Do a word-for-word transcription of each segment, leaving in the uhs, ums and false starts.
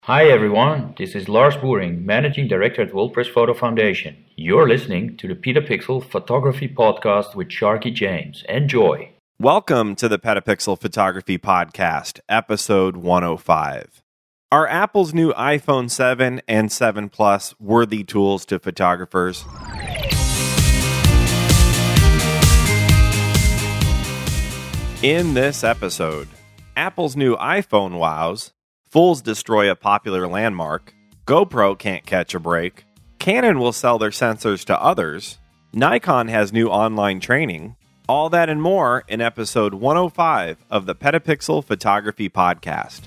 Hi everyone, this is Lars Boering, Managing Director at WorldPress Photo Foundation. You're listening to the Petapixel Photography Podcast with Sharky James. Enjoy! Welcome to the Petapixel Photography Podcast, episode one oh five. Are Apple's new iPhone seven and seven Plus worthy tools to photographers? In this episode, Apple's new iPhone wows, fools destroy a popular landmark, GoPro can't catch a break, Canon will sell their sensors to others, Nikon has new online training, all that and more in episode one oh five of the Petapixel Photography Podcast.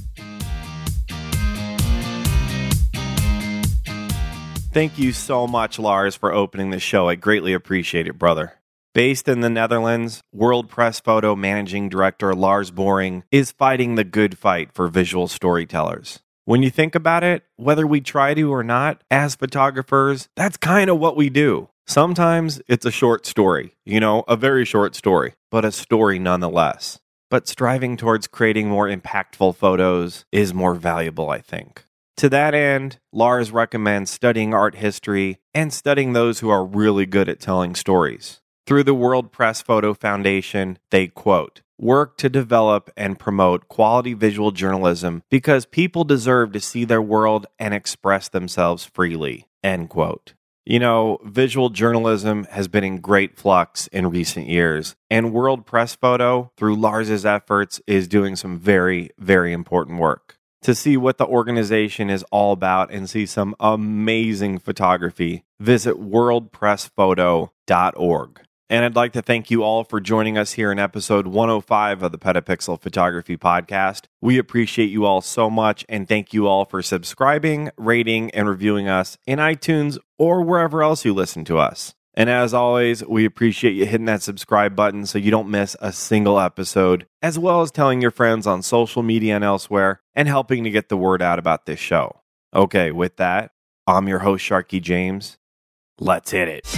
Thank you so much, Lars, for opening the show. I greatly appreciate it, brother. Based in the Netherlands, WorldPress Photo Managing Director Lars Boering is fighting the good fight for visual storytellers. When you think about it, whether we try to or not, as photographers, that's kind of what we do. Sometimes it's a short story, you know, a very short story, but a story nonetheless. But striving towards creating more impactful photos is more valuable, I think. To that end, Lars recommends studying art history and studying those who are really good at telling stories. Through the WorldPress Photo Foundation, they quote, "Work to develop and promote quality visual journalism because people deserve to see their world and express themselves freely," end quote. You know, visual journalism has been in great flux in recent years, and WorldPress Photo, through Lars's efforts, is doing some very, very important work. To see what the organization is all about and see some amazing photography, visit world press photo dot org. And I'd like to thank you all for joining us here in episode one oh five of the Petapixel Photography Podcast. We appreciate you all so much, and thank you all for subscribing, rating, and reviewing us in iTunes or wherever else you listen to us. And as always, we appreciate you hitting that subscribe button so you don't miss a single episode, as well as telling your friends on social media and elsewhere, and helping to get the word out about this show. Okay, with that, I'm your host, Sharky James. Let's hit it.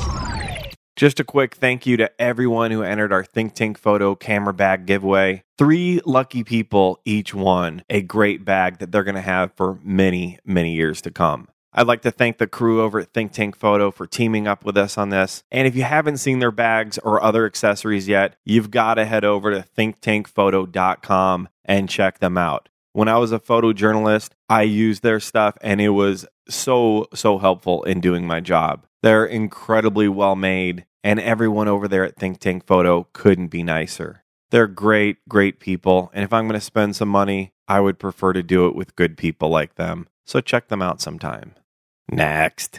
Just a quick thank you to everyone who entered our Think Tank Photo camera bag giveaway. Three lucky people each won a great bag that they're going to have for many, many years to come. I'd like to thank the crew over at Think Tank Photo for teaming up with us on this. And if you haven't seen their bags or other accessories yet, you've got to head over to think tank photo dot com and check them out. When I was a photojournalist, I used their stuff and it was so, so helpful in doing my job. They're incredibly well made, and everyone over there at Think Tank Photo couldn't be nicer. They're great, great people, and if I'm going to spend some money, I would prefer to do it with good people like them. So check them out sometime. Next.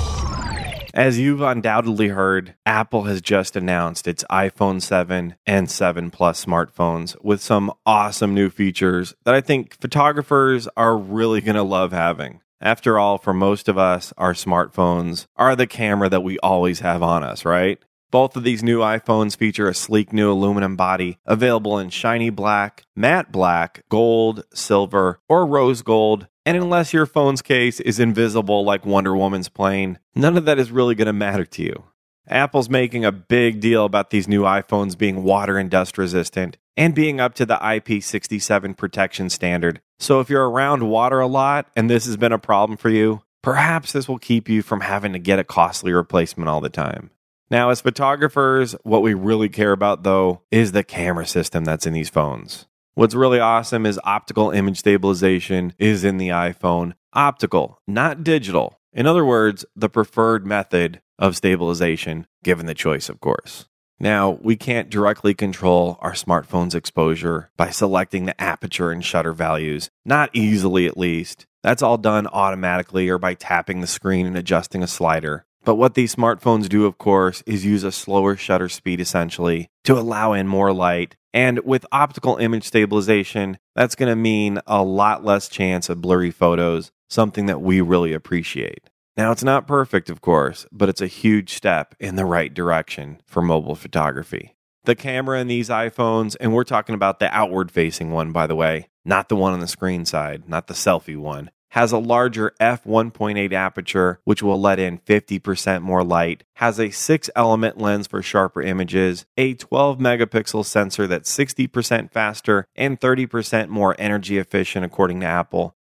As you've undoubtedly heard, Apple has just announced its iPhone seven and seven Plus smartphones with some awesome new features that I think photographers are really going to love having. After all, for most of us, our smartphones are the camera that we always have on us, right? Both of these new iPhones feature a sleek new aluminum body available in shiny black, matte black, gold, silver, or rose gold. And unless your phone's case is invisible like Wonder Woman's plane, none of that is really going to matter to you. Apple's making a big deal about these new iPhones being water and dust resistant and being up to the I P six seven protection standard. So if you're around water a lot and this has been a problem for you, perhaps this will keep you from having to get a costly replacement all the time. Now, as photographers, what we really care about, though, is the camera system that's in these phones. What's really awesome is optical image stabilization is in the iPhone. Optical, not digital. In other words, the preferred method of stabilization, given the choice, of course. Now, we can't directly control our smartphone's exposure by selecting the aperture and shutter values. Not easily, at least. That's all done automatically or by tapping the screen and adjusting a slider. But what these smartphones do, of course, is use a slower shutter speed, essentially, to allow in more light. And with optical image stabilization, that's going to mean a lot less chance of blurry photos, something that we really appreciate. Now, it's not perfect, of course, but it's a huge step in the right direction for mobile photography. The camera in these iPhones, and we're talking about the outward-facing one, by the way, not the one on the screen side, not the selfie one, has a larger f one point eight aperture, which will let in fifty percent more light, has a six element lens for sharper images, a twelve megapixel sensor that's sixty percent faster and thirty percent more energy efficient according to Apple,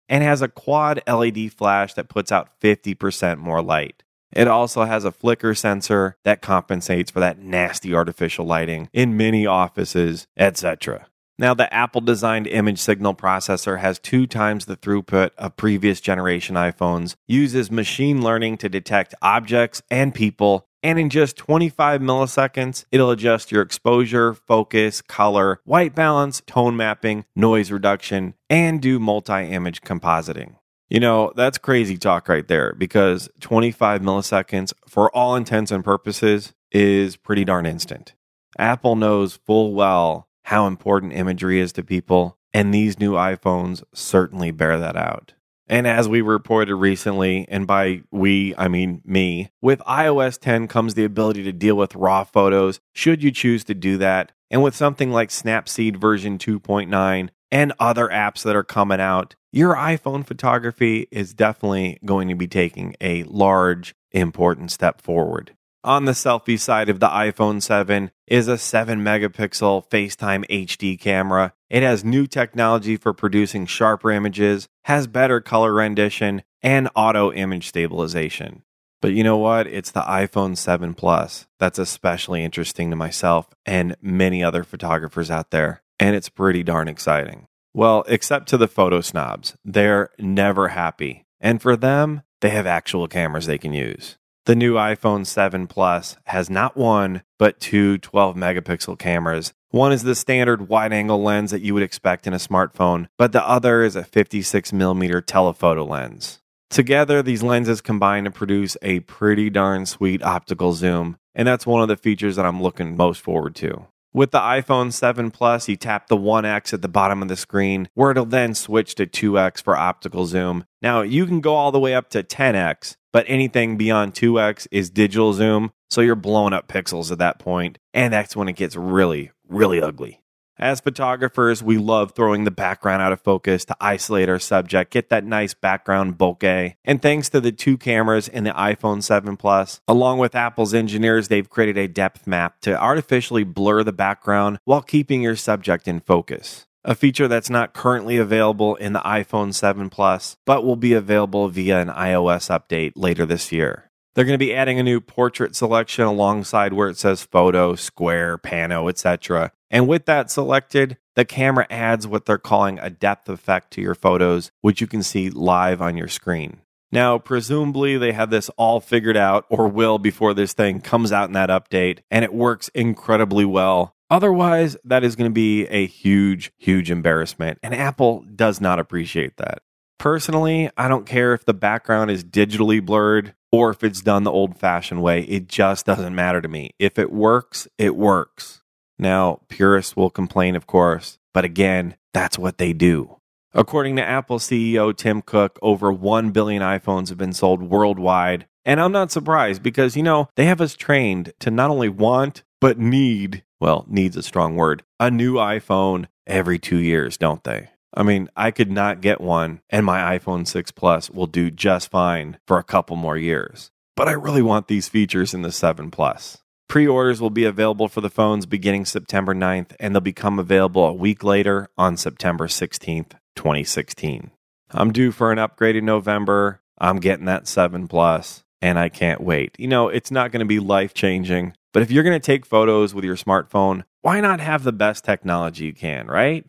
and has a quad L E D flash that puts out fifty percent more light. It also has a flicker sensor that compensates for that nasty artificial lighting in many offices, et cetera. Now, the Apple-designed image signal processor has two times the throughput of previous generation iPhones, uses machine learning to detect objects and people, and in just twenty-five milliseconds, it'll adjust your exposure, focus, color, white balance, tone mapping, noise reduction, and do multi-image compositing. You know, that's crazy talk right there, because twenty-five milliseconds, for all intents and purposes, is pretty darn instant. Apple knows full well how important imagery is to people, and these new iPhones certainly bear that out. And as we reported recently, and by we, I mean me, with i O S ten comes the ability to deal with RAW photos, should you choose to do that. And with something like Snapseed version two point nine and other apps that are coming out, your iPhone photography is definitely going to be taking a large, important step forward. On the selfie side of the iPhone seven is a seven megapixel FaceTime H D camera. It has new technology for producing sharper images, has better color rendition, and auto image stabilization. But you know what? It's the iPhone seven Plus that's especially interesting to myself and many other photographers out there, and it's pretty darn exciting. Well, except to the photo snobs. They're never happy, and for them, they have actual cameras they can use. The new iPhone seven Plus has not one, but two twelve megapixel cameras. One is the standard wide-angle lens that you would expect in a smartphone, but the other is a fifty-six millimeter telephoto lens. Together, these lenses combine to produce a pretty darn sweet optical zoom, and that's one of the features that I'm looking most forward to. With the iPhone seven Plus, you tap the one X at the bottom of the screen, where it'll then switch to two X for optical zoom. Now, you can go all the way up to ten X, but anything beyond two X is digital zoom, so you're blowing up pixels at that point, and that's when it gets really, really ugly. As photographers, we love throwing the background out of focus to isolate our subject, get that nice background bokeh. And thanks to the two cameras in the iPhone seven Plus, along with Apple's engineers, they've created a depth map to artificially blur the background while keeping your subject in focus. A feature that's not currently available in the iPhone seven Plus, but will be available via an iOS update later this year. They're going to be adding a new portrait selection alongside where it says photo, square, pano, et cetera. And with that selected, the camera adds what they're calling a depth effect to your photos, which you can see live on your screen. Now, presumably they have this all figured out, or will before this thing comes out in that update, and it works incredibly well. Otherwise, that is going to be a huge, huge embarrassment, and Apple does not appreciate that. Personally, I don't care if the background is digitally blurred or if it's done the old-fashioned way. It just doesn't matter to me. If it works, it works. Now, purists will complain, of course, but again, that's what they do. According to Apple C E O Tim Cook, over one billion iPhones have been sold worldwide, and I'm not surprised because, you know, they have us trained to not only want, but need, well, need's a strong word, a new iPhone every two years, don't they? I mean, I could not get one, and my iPhone six Plus will do just fine for a couple more years. But I really want these features in the seven Plus. Pre-orders will be available for the phones beginning September ninth, and they'll become available a week later on September sixteenth, twenty sixteen. I'm due for an upgrade in November. I'm getting that seven Plus, and I can't wait. You know, it's not going to be life-changing, but if you're going to take photos with your smartphone, why not have the best technology you can, right?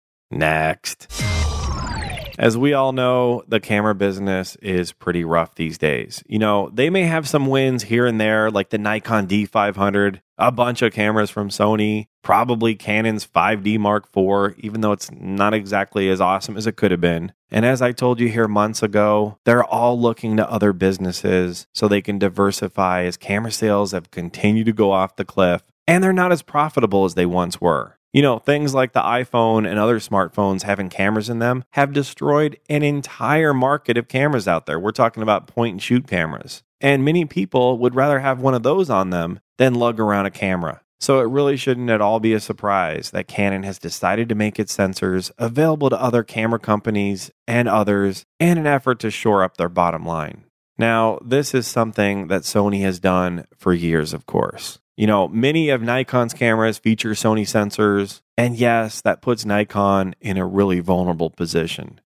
Next. As we all know, the camera business is pretty rough these days. You know, they may have some wins here and there, like the Nikon D five hundred, a bunch of cameras from Sony, probably Canon's five D Mark four, even though it's not exactly as awesome as it could have been. And as I told you here months ago, they're all looking to other businesses so they can diversify as camera sales have continued to go off the cliff, and they're not as profitable as they once were. You know, things like the iPhone and other smartphones having cameras in them have destroyed an entire market of cameras out there. We're talking about point-and-shoot cameras. And many people would rather have one of those on them than lug around a camera. So it really shouldn't at all be a surprise that Canon has decided to make its sensors available to other camera companies and others in an effort to shore up their bottom line. Now, this is something that Sony has done for years, of course. You know, many of Nikon's cameras feature Sony sensors, and yes, that puts Nikon in a really vulnerable position.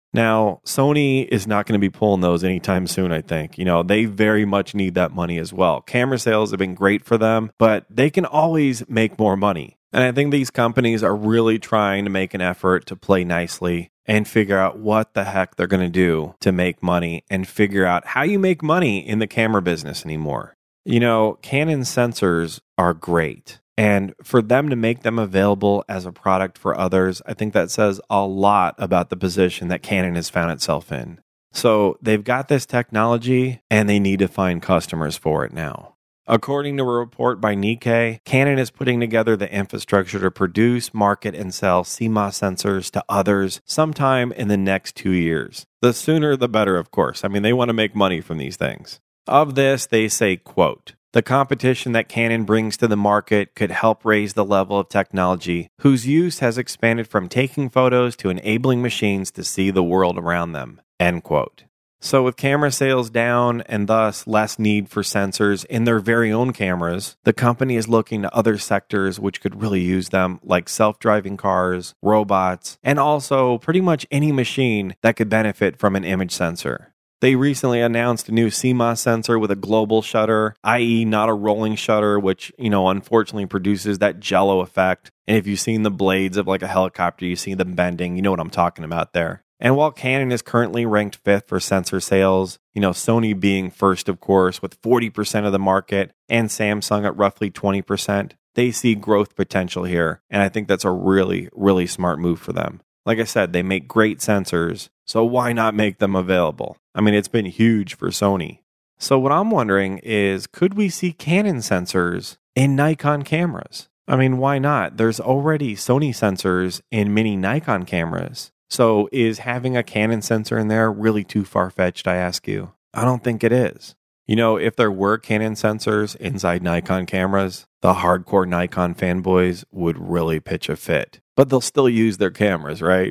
Now, Sony is not going to be pulling those anytime soon, I think. You know, they very much need that money as well. Camera sales have been great for them, but they can always make more money. And I think these companies are really trying to make an effort to play nicely and figure out what the heck they're going to do to make money and figure out how you make money in the camera business anymore. You know, Canon sensors are great. And for them to make them available as a product for others, I think that says a lot about the position that Canon has found itself in. So they've got this technology and they need to find customers for it now. According to a report by Nikkei, Canon is putting together the infrastructure to produce, market, and sell C M O S sensors to others sometime in the next two years. The sooner the better, of course. I mean, they want to make money from these things. Of this, they say, quote, "The competition that Canon brings to the market could help raise the level of technology whose use has expanded from taking photos to enabling machines to see the world around them." End quote. So with camera sales down and thus less need for sensors in their very own cameras, the company is looking to other sectors which could really use them, like self-driving cars, robots, and also pretty much any machine that could benefit from an image sensor. They recently announced a new C M O S sensor with a global shutter, that is not a rolling shutter, which, you know, unfortunately produces that jello effect. And if you've seen the blades of like a helicopter, you see them bending, you know what I'm talking about there. And while Canon is currently ranked fifth for sensor sales, you know, Sony being first, of course, with forty percent of the market, and Samsung at roughly twenty percent, they see growth potential here. And I think that's a really, really smart move for them. Like I said, they make great sensors, so why not make them available? I mean, it's been huge for Sony. So what I'm wondering is, could we see Canon sensors in Nikon cameras? I mean, why not? There's already Sony sensors in many Nikon cameras. So is having a Canon sensor in there really too far-fetched, I ask you? I don't think it is. You know, if there were Canon sensors inside Nikon cameras, the hardcore Nikon fanboys would really pitch a fit. But they'll still use their cameras, right?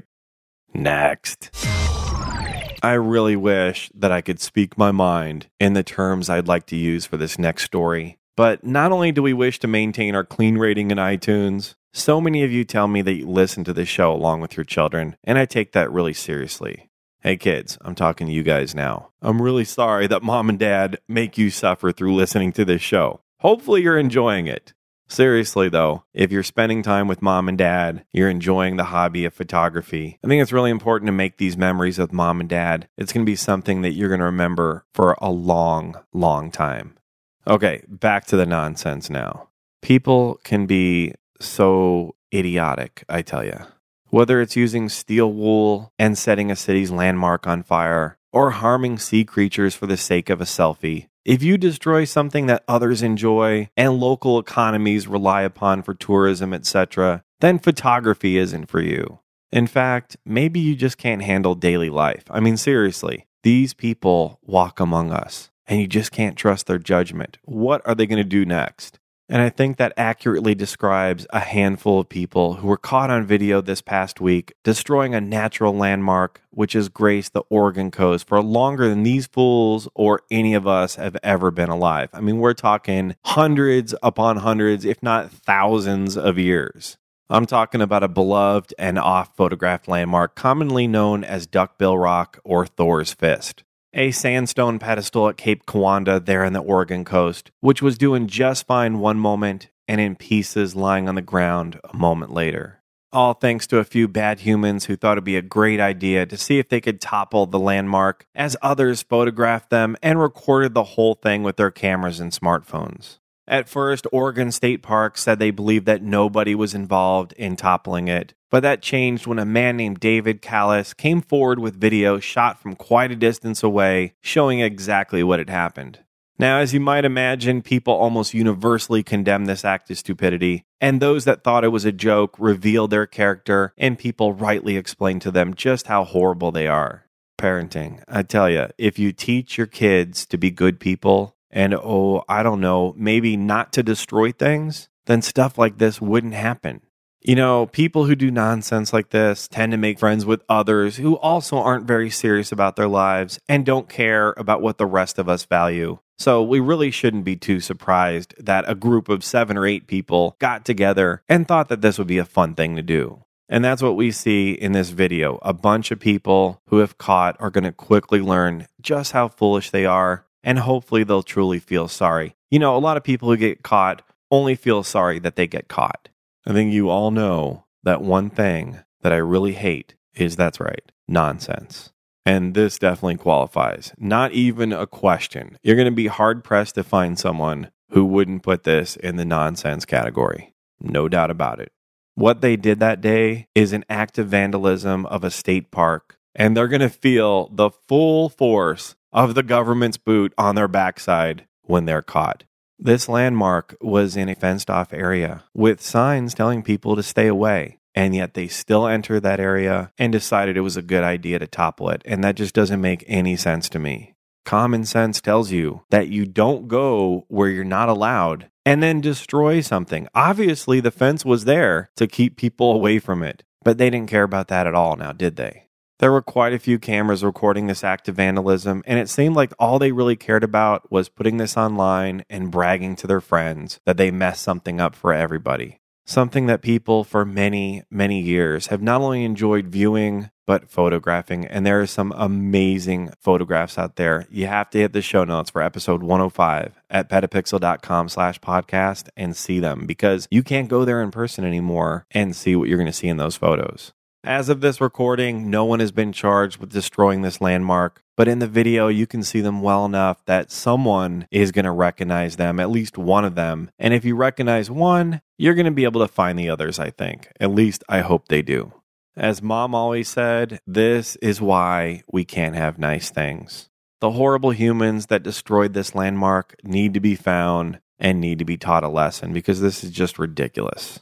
Next. I really wish that I could speak my mind in the terms I'd like to use for this next story. But not only do we wish to maintain our clean rating in iTunes, so many of you tell me that you listen to this show along with your children, and I take that really seriously. Hey kids, I'm talking to you guys now. I'm really sorry that mom and dad make you suffer through listening to this show. Hopefully you're enjoying it. Seriously though, if you're spending time with mom and dad, you're enjoying the hobby of photography, I think it's really important to make these memories with mom and dad. It's going to be something that you're going to remember for a long, long time. Okay, back to the nonsense now. People can be so idiotic, I tell you. Whether it's using steel wool and setting a city's landmark on fire, or harming sea creatures for the sake of a selfie, if you destroy something that others enjoy and local economies rely upon for tourism, et cetera, then photography isn't for you. In fact, maybe you just can't handle daily life. I mean, seriously, these people walk among us, and you just can't trust their judgment. What are they going to do next? And I think that accurately describes a handful of people who were caught on video this past week destroying a natural landmark which has graced the Oregon coast for longer than these fools or any of us have ever been alive. I mean, we're talking hundreds upon hundreds, if not thousands of years. I'm talking about a beloved and oft-photographed landmark commonly known as Duckbill Rock or Thor's Fist. A sandstone pedestal at Cape Kiwanda there on the Oregon coast, which was doing just fine one moment and in pieces lying on the ground a moment later. All thanks to a few bad humans who thought it'd be a great idea to see if they could topple the landmark, as others photographed them and recorded the whole thing with their cameras and smartphones. At first, Oregon State Park said they believed that nobody was involved in toppling it, but that changed when a man named David Callis came forward with video shot from quite a distance away, showing exactly what had happened. Now, as you might imagine, people almost universally condemned this act of stupidity, and those that thought it was a joke revealed their character, and people rightly explained to them just how horrible they are. Parenting, I tell you, if you teach your kids to be good people, and oh, I don't know, maybe not to destroy things, then stuff like this wouldn't happen. You know, people who do nonsense like this tend to make friends with others who also aren't very serious about their lives and don't care about what the rest of us value. So we really shouldn't be too surprised that a group of seven or eight people got together and thought that this would be a fun thing to do. And that's what we see in this video. A bunch of people who have caught are going to quickly learn just how foolish they are, and hopefully they'll truly feel sorry. You know, a lot of people who get caught only feel sorry that they get caught. I think you all know that one thing that I really hate is, that's right, nonsense. And this definitely qualifies. Not even a question. You're going to be hard-pressed to find someone who wouldn't put this in the nonsense category. No doubt about it. What they did that day is an act of vandalism of a state park, and they're going to feel the full force of the government's boot on their backside when they're caught. This landmark was in a fenced-off area with signs telling people to stay away, and yet they still entered that area and decided it was a good idea to topple it, and that just doesn't make any sense to me. Common sense tells you that you don't go where you're not allowed and then destroy something. Obviously, the fence was there to keep people away from it, but they didn't care about that at all now, did they? There were quite a few cameras recording this act of vandalism, and it seemed like all they really cared about was putting this online and bragging to their friends that they messed something up for everybody. Something that people for many, many years have not only enjoyed viewing, but photographing. And there are some amazing photographs out there. You have to hit the show notes for episode one oh five at petapixel.com slash podcast and see them, because you can't go there in person anymore and see what you're going to see in those photos. As of this recording, no one has been charged with destroying this landmark, but in the video, you can see them well enough that someone is going to recognize them, at least one of them. And if you recognize one, you're going to be able to find the others, I think. At least I hope they do. As Mom always said, this is why we can't have nice things. The horrible humans that destroyed this landmark need to be found and need to be taught a lesson, because this is just ridiculous.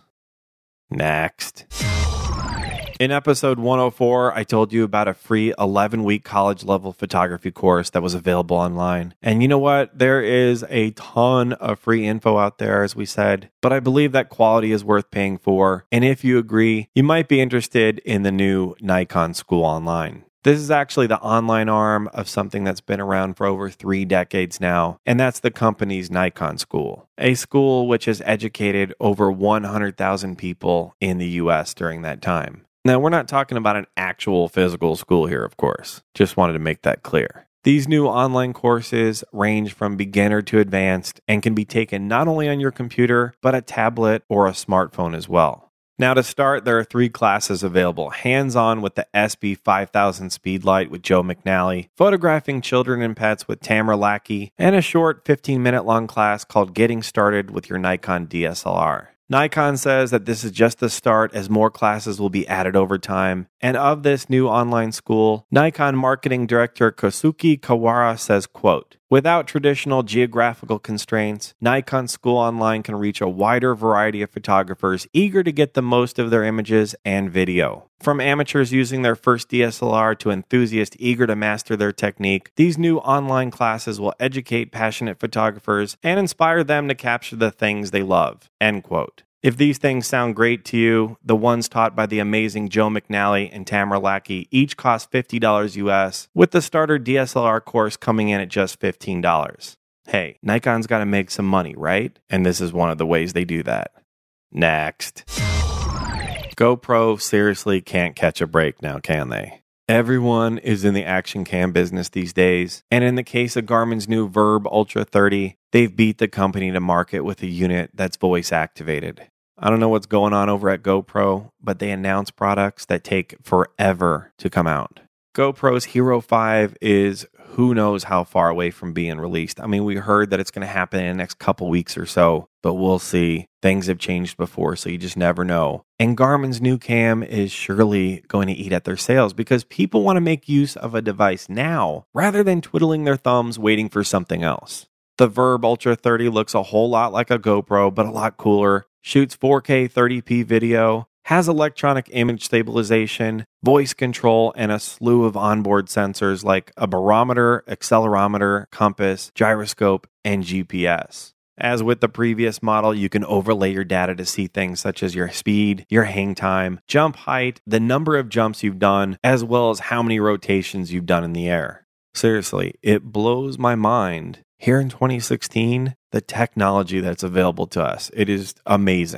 Next. In episode one oh four, I told you about a free eleven-week college-level photography course that was available online. And you know what? There is a ton of free info out there, as we said, but I believe that quality is worth paying for. And if you agree, you might be interested in the new Nikon School Online. This is actually the online arm of something that's been around for over three decades now, and that's the company's Nikon School, a school which has educated over one hundred thousand people in the U S during that time. Now, we're not talking about an actual physical school here, of course. Just wanted to make that clear. These new online courses range from beginner to advanced and can be taken not only on your computer, but a tablet or a smartphone as well. Now, to start, there are three classes available. Hands-on with the S B five thousand Speedlight with Joe McNally, photographing children and pets with Tamara Lackey, and a short fifteen-minute long class called Getting Started with Your Nikon D S L R. Nikon says that this is just the start, as more classes will be added over time. And of this new online school, Nikon marketing director Kosuke Kawara says, quote, "Without traditional geographical constraints, Nikon School Online can reach a wider variety of photographers eager to get the most of their images and video. From amateurs using their first D S L R to enthusiasts eager to master their technique, these new online classes will educate passionate photographers and inspire them to capture the things they love." End quote. If these things sound great to you, the ones taught by the amazing Joe McNally and Tamara Lackey each cost fifty dollars U S, with the starter D S L R course coming in at just fifteen dollars. Hey, Nikon's got to make some money, right? And this is one of the ways they do that. Next. GoPro seriously can't catch a break now, can they? Everyone is in the action cam business these days, and in the case of Garmin's new Verb Ultra thirty, they've beat the company to market with a unit that's voice activated. I don't know what's going on over at GoPro, but they announce products that take forever to come out. GoPro's Hero five is who knows how far away from being released. I mean, we heard that it's going to happen in the next couple weeks or so, but we'll see. Things have changed before, so you just never know. And Garmin's new cam is surely going to eat at their sales, because people want to make use of a device now rather than twiddling their thumbs waiting for something else. The Verb Ultra thirty looks a whole lot like a GoPro, but a lot cooler, shoots four K thirty p video, has electronic image stabilization, voice control, and a slew of onboard sensors like a barometer, accelerometer, compass, gyroscope, and G P S. As with the previous model, you can overlay your data to see things such as your speed, your hang time, jump height, the number of jumps you've done, as well as how many rotations you've done in the air. Seriously, it blows my mind. Here in twenty sixteen, the technology that's available to us, it is amazing.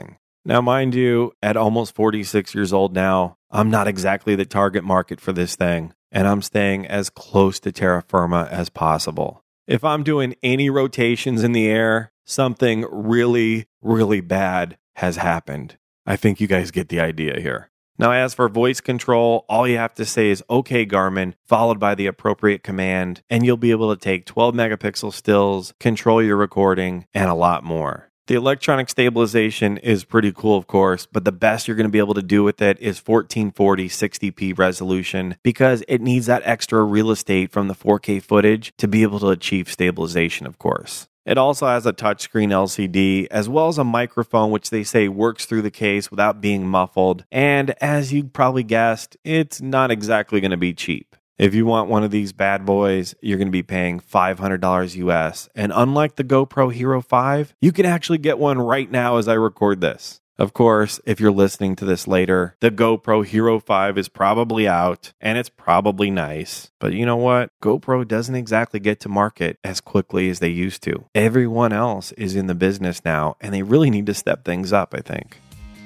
Now, mind you, at almost forty-six years old now, I'm not exactly the target market for this thing, and I'm staying as close to terra firma as possible. If I'm doing any rotations in the air, something really, really bad has happened. I think you guys get the idea here. Now, as for voice control, all you have to say is "Okay, Garmin," followed by the appropriate command, and you'll be able to take twelve megapixel stills, control your recording, and a lot more. The electronic stabilization is pretty cool, of course, but the best you're going to be able to do with it is fourteen forty sixty p resolution because it needs that extra real estate from the four K footage to be able to achieve stabilization, of course. It also has a touchscreen L C D, as well as a microphone, which they say works through the case without being muffled. And as you probably guessed, it's not exactly going to be cheap. If you want one of these bad boys, you're going to be paying five hundred dollars U S. And unlike the GoPro Hero five, you can actually get one right now as I record this. Of course, if you're listening to this later, the GoPro Hero five is probably out, and it's probably nice. But you know what? GoPro doesn't exactly get to market as quickly as they used to. Everyone else is in the business now, and they really need to step things up, I think.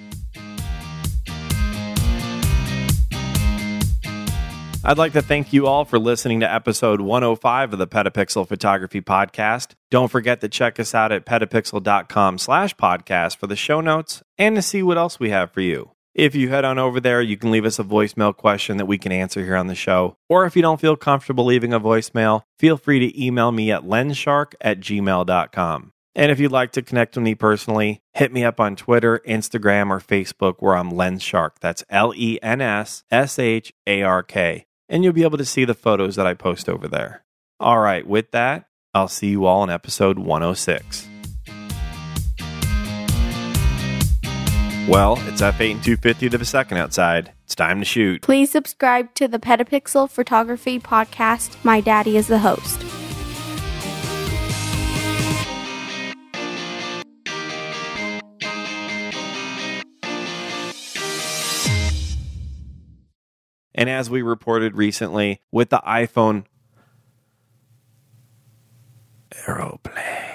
I'd like to thank you all for listening to episode one oh five of the Petapixel Photography Podcast. Don't forget to check us out at petapixel.com slash podcast for the show notes and to see what else we have for you. If you head on over there, you can leave us a voicemail question that we can answer here on the show. Or if you don't feel comfortable leaving a voicemail, feel free to email me at lensshark at gmail dot com. And if you'd like to connect with me personally, hit me up on Twitter, Instagram, or Facebook where I'm lensshark. That's L E N S S H A R K. And you'll be able to see the photos that I post over there. All right, with that, I'll see you all in episode one oh six. Well, it's f eight and two fiftieth of a second outside. It's time to shoot. Please subscribe to the Petapixel Photography Podcast. My daddy is the host. And as we reported recently, with the iPhone Aeroplane.